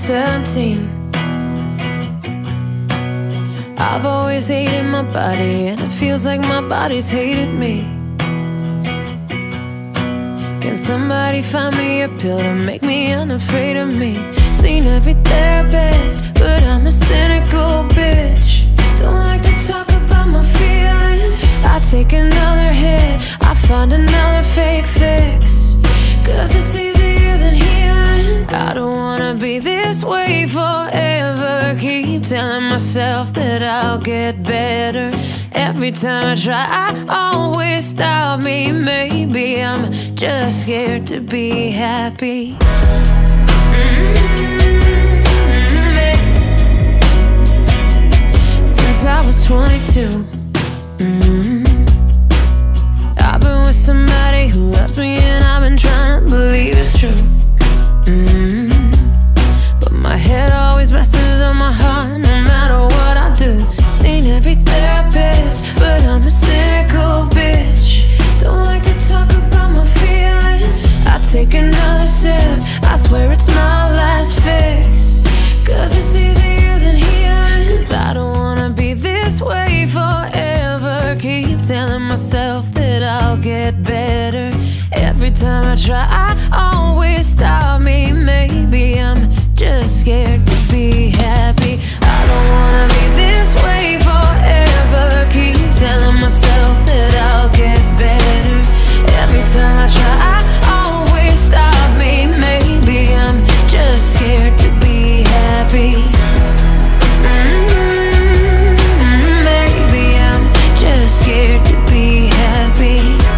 17. I've always hated my body, and it feels like my body's hated me. Can somebody find me a pill to make me unafraid of me? Seen every therapist, but I'm a cynical bitch. Don't like to talk about my feelings. I take another hit, I find another fake fix, 'cause it's easier than healing. I don't wanna be this way forever. Keep telling myself that I'll get better. Every time I try, I always stop me. Maybe I'm just scared to be happy. Since I was 22, I've been with somebody who loves me, and I've been trying to believe it's true. But my head always messes up my heart, no matter what I do. Seen every therapist, but I'm a cynical bitch. Don't like to talk about my feelings. I take another sip, I swear it's my last fix, 'cause it's easier than healing. 'Cause I don't wanna be this way forever. Keep telling myself that I'll get better. Every time I try, I always stop me. Maybe I'm just scared to be happy. I don't wanna be this way forever. Keep telling myself that I'll get better. Every time I try, I always stop me. Maybe I'm just scared to be happy. Maybe I'm just scared to be happy.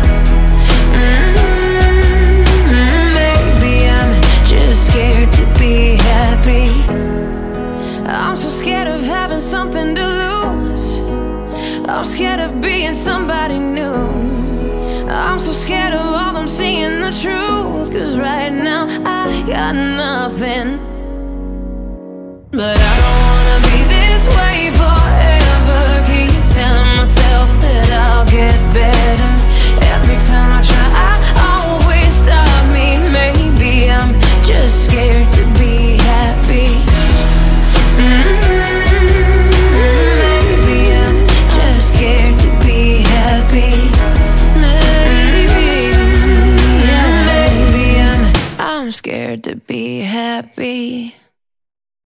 Scared to be happy. I'm so scared of having something to lose. I'm scared of being somebody new. I'm so scared of all them seeing the truth, 'cause right now I got nothing. But I don't